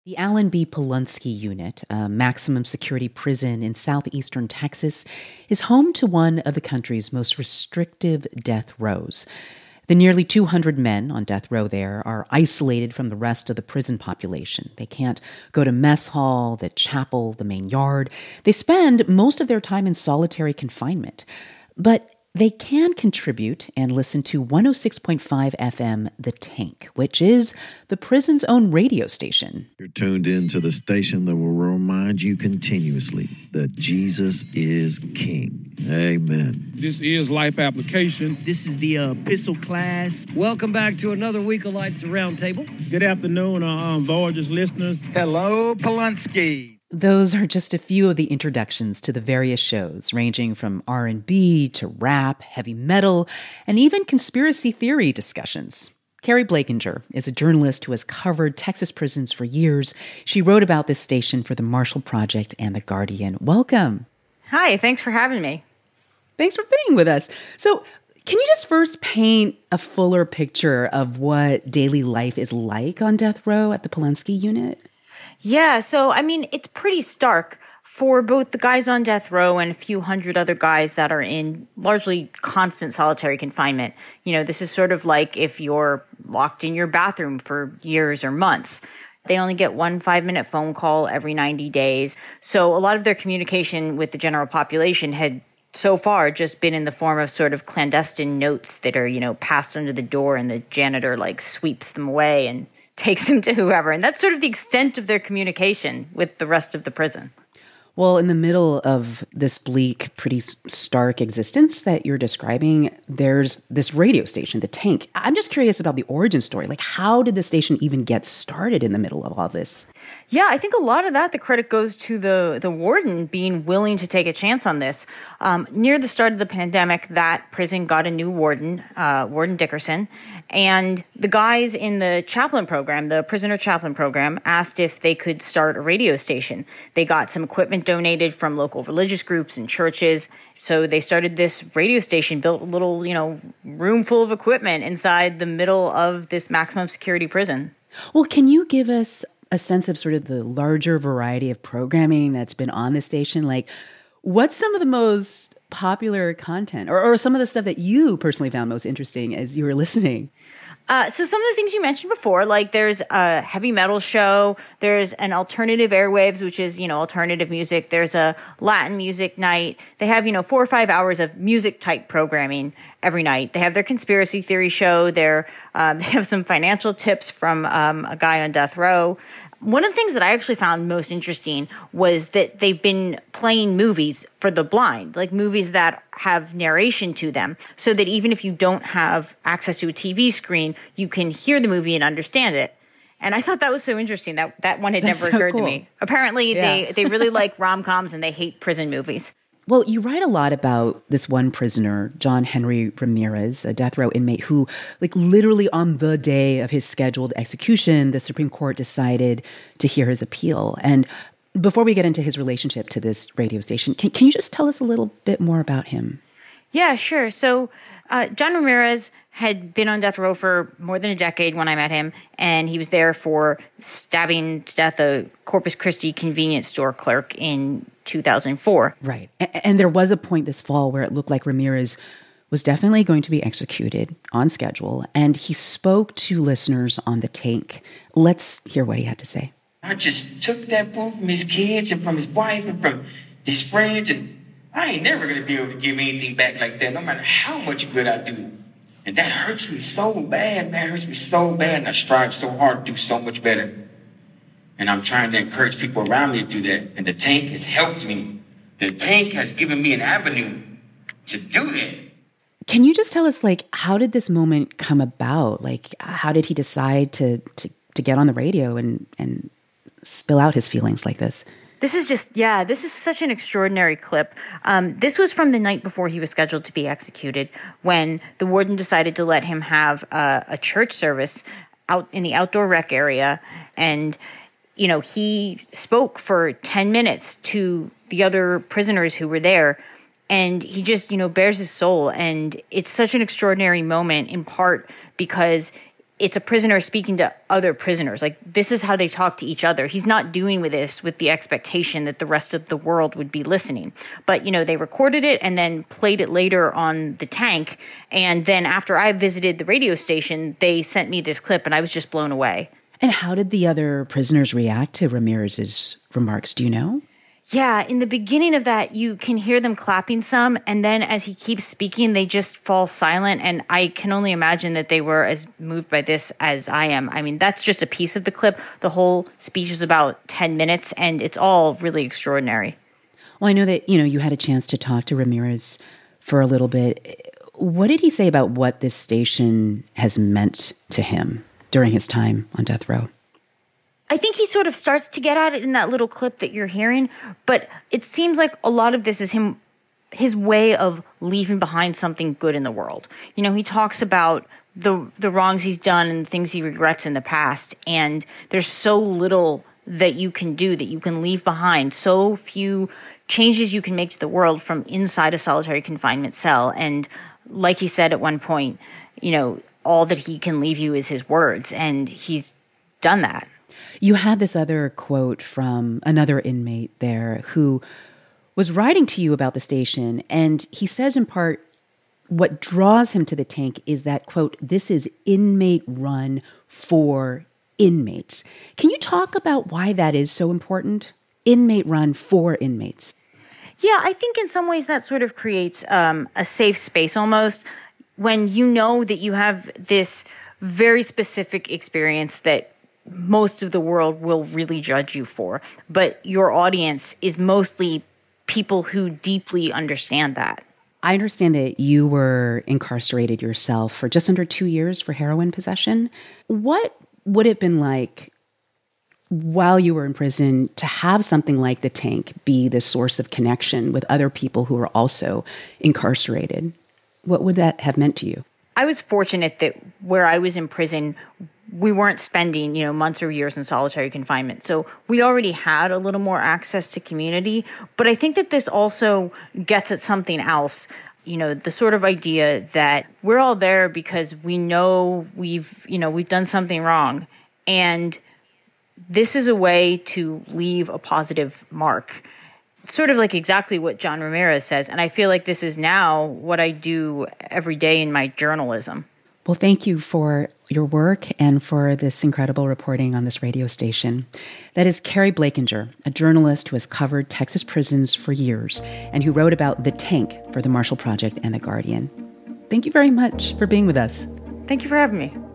The Alan B. Polunsky Unit, a maximum security prison in southeastern Texas, is home to one of the country's most restrictive death rows. The nearly 200 men on death row there are isolated from the rest of the prison population. They can't go to mess hall, the chapel, the main yard. They spend most of their time in solitary confinement. But they can contribute and listen to 106.5 FM The Tank, which is the prison's own radio station. You're tuned in to the station that will remind you continuously that Jesus is King. Amen. This is Life Application. This is the Epistle class. Welcome back to another week of Lights the Round Table. Good afternoon, Voyagers listeners. Hello, Polunsky. Those are just a few of the introductions to the various shows, ranging from R&B to rap, heavy metal, and even conspiracy theory discussions. Carrie Blakinger is a journalist who has covered Texas prisons for years. She wrote about this station for the Marshall Project and The Guardian. Welcome. Hi, thanks for having me. Thanks for being with us. So, can you just first paint a fuller picture of what daily life is like on death row at the Polunsky Unit? Yeah, so, it's pretty stark for both the guys on death row and a few hundred other guys that are in largely constant solitary confinement. You know, this is sort of like if you're locked in your bathroom for years or months. They only get one 5-minute phone call every 90 days. So a lot of their communication with the general population had so far just been in the form of sort of clandestine notes that are, passed under the door, and the janitor sweeps them away and takes them to whoever. And that's sort of the extent of their communication with the rest of the prison. Well, in the middle of this bleak, pretty stark existence that you're describing, there's this radio station, The Tank. I'm just curious about the origin story. How did the station even get started in the middle of all this? Yeah, I think a lot of that, the credit goes to the warden being willing to take a chance on this. Near the start of the pandemic, that prison got a new warden, Warden Dickerson, and the guys in the chaplain program, the prisoner chaplain program, asked if they could start a radio station. They got some equipment donated from local religious groups and churches. So they started this radio station, built a little, room full of equipment inside the middle of this maximum security prison. Well, can you give us a sense of sort of the larger variety of programming that's been on the station? What's some of the most popular content or some of the stuff that you personally found most interesting as you were listening? So some of the things you mentioned before, there's a heavy metal show, there's an alternative airwaves, which is, alternative music. There's a Latin music night. They have, 4 or 5 hours of music type programming every night. They have their conspiracy theory show. They have some financial tips from a guy on death row. One of the things that I actually found most interesting was that they've been playing movies for the blind, movies that have narration to them, so that even if you don't have access to a TV screen, you can hear the movie and understand it. And I thought that was so interesting. That one had never occurred to me. Apparently, they really like rom-coms and they hate prison movies. Well, you write a lot about this one prisoner, John Henry Ramirez, a death row inmate who, literally on the day of his scheduled execution, the Supreme Court decided to hear his appeal. And before we get into his relationship to this radio station, can you just tell us a little bit more about him? Yeah, sure. So John Ramirez had been on death row for more than a decade when I met him, and he was there for stabbing to death a Corpus Christi convenience store clerk in 2004. Right. And there was a point this fall where it looked like Ramirez was definitely going to be executed on schedule, and he spoke to listeners on The Tank. Let's hear what he had to say. I just took that food from his kids and from his wife and from his friends, and I ain't never going to be able to give anything back like that, no matter how much good I do. And that hurts me so bad, man. It hurts me so bad, and I strive so hard to do so much better. And I'm trying to encourage people around me to do that. And The Tank has helped me. The Tank has given me an avenue to do that. Can you just tell us, how did this moment come about? How did he decide to get on the radio and spill out his feelings like this? This is such an extraordinary clip. This was from the night before he was scheduled to be executed, when the warden decided to let him have a church service out in the outdoor rec area. And, he spoke for 10 minutes to the other prisoners who were there. And he just, bares his soul. And it's such an extraordinary moment, in part because it's a prisoner speaking to other prisoners. Like, this is how they talk to each other. He's not doing with this with the expectation that the rest of the world would be listening. But, they recorded it and then played it later on the tank. And then after I visited the radio station, they sent me this clip and I was just blown away. And how did the other prisoners react to Ramirez's remarks? Do you know? Yeah, in the beginning of that, you can hear them clapping some, and then as he keeps speaking, they just fall silent, and I can only imagine that they were as moved by this as I am. I mean, that's just a piece of the clip. The whole speech is about 10 minutes, and it's all really extraordinary. Well, I know that, you had a chance to talk to Ramirez for a little bit. What did he say about what this station has meant to him during his time on death row? I think he sort of starts to get at it in that little clip that you're hearing, but it seems like a lot of this is his way of leaving behind something good in the world. He talks about the wrongs he's done and the things he regrets in the past, and there's so little that you can do, that you can leave behind, so few changes you can make to the world from inside a solitary confinement cell. And like he said at one point, all that he can leave you is his words, and he's done that. You had this other quote from another inmate there who was writing to you about the station, and he says in part, what draws him to the tank is that, quote, this is inmate run for inmates. Can you talk about why that is so important? Inmate run for inmates. Yeah, I think in some ways that sort of creates a safe space almost, when you know that you have this very specific experience that most of the world will really judge you for, but your audience is mostly people who deeply understand that. I understand that you were incarcerated yourself for just under 2 years for heroin possession. What would it have been like while you were in prison to have something like the tank be the source of connection with other people who are also incarcerated? What would that have meant to you? I was fortunate that where I was in prison, we weren't spending, months or years in solitary confinement. So we already had a little more access to community. But I think that this also gets at something else, the sort of idea that we're all there because we know we've done something wrong. And this is a way to leave a positive mark. Sort of like exactly what John Ramirez says. And I feel like this is now what I do every day in my journalism. Well, thank you for your work and for this incredible reporting on this radio station. That is Carrie Blakinger, a journalist who has covered Texas prisons for years and who wrote about the tank for the Marshall Project and The Guardian. Thank you very much for being with us. Thank you for having me.